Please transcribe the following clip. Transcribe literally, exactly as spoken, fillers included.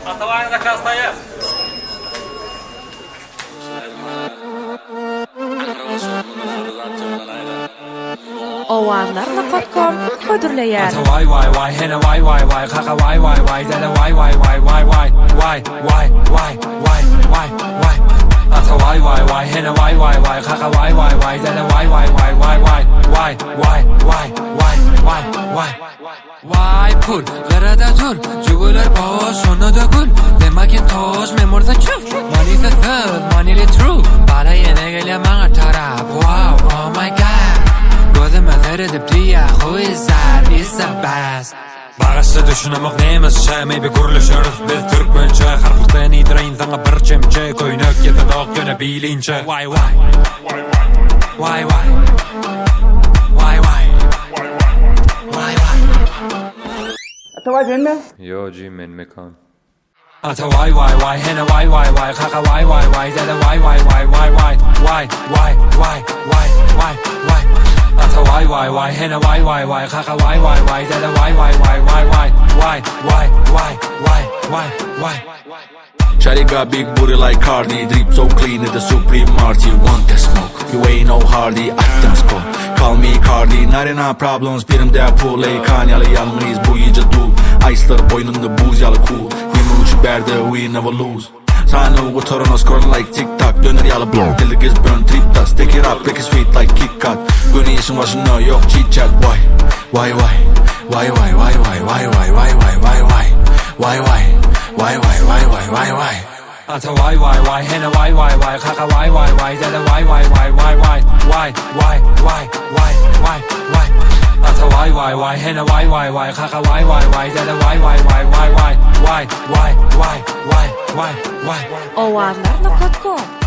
Atavayda kastayı. Owanlar nokta com hödürleýär. Vay vay vay hene vay vay vay kaka vay vay vay dele vay vay vay vay vay vay vay vay vay vay vay Ata vay vay vay hene vay vay vay kaka vay vay vay dele vay vay vay vay vay vay vay vay vay vay vay Vay pul garada tur jugular boş sonu da gül demakin toz memorda çöf money the third money the true bana yine gele bana taraf wow oh my god gözüme seyredip diye who is that is the best Bağışta düşünemek neyimiz şey maybe kuruluşuruz biz Türkmençe harpuktan idrayin sana bir çemçe koynak yedin ok yöne bilince Vay vay Vay vay Vay vay Vay vay Ata vay ben mi? Yo G men mekan. Ata vay vay vay hene vay vay vay kaka vay vay vay dele vay vay vay vay vay vay vay vay vay vay vay Ata vay vay vay hene vay vay vay kaka vay vay vay dele vay vay vay vay vay vay vay vay vay vay vay Shawty got big booty like Cardi, drip so clean at the Supreme Marty. Want that smoke? You ain't no Hardy. Attım skor. Call me Cardi. ninety-nine problems. Birimde puley. Kanyalı yalnız bu gece du. Ice'lar boynunda buz yalı cool. Yirmi uç berde we never lose. Sana ugu torona scoring like TikTok. Döner yalı blow. Till it gets burn trip tas. Take it up, break it sweet like Kit Kat. Güneşin başında yok chit chat. Why? Why why? Why why why why why why why why why why? Why why? Why why why why why why? Ata vay vay vay hene vay vay vay kaka vay vay vay dele vay vay vay vay vay vay vay vay vay vay vay Ata vay vay vay hene vay vay vay kaka vay vay vay dele vay vay vay vay vay vay vay vay vay vay Owanlar nokta com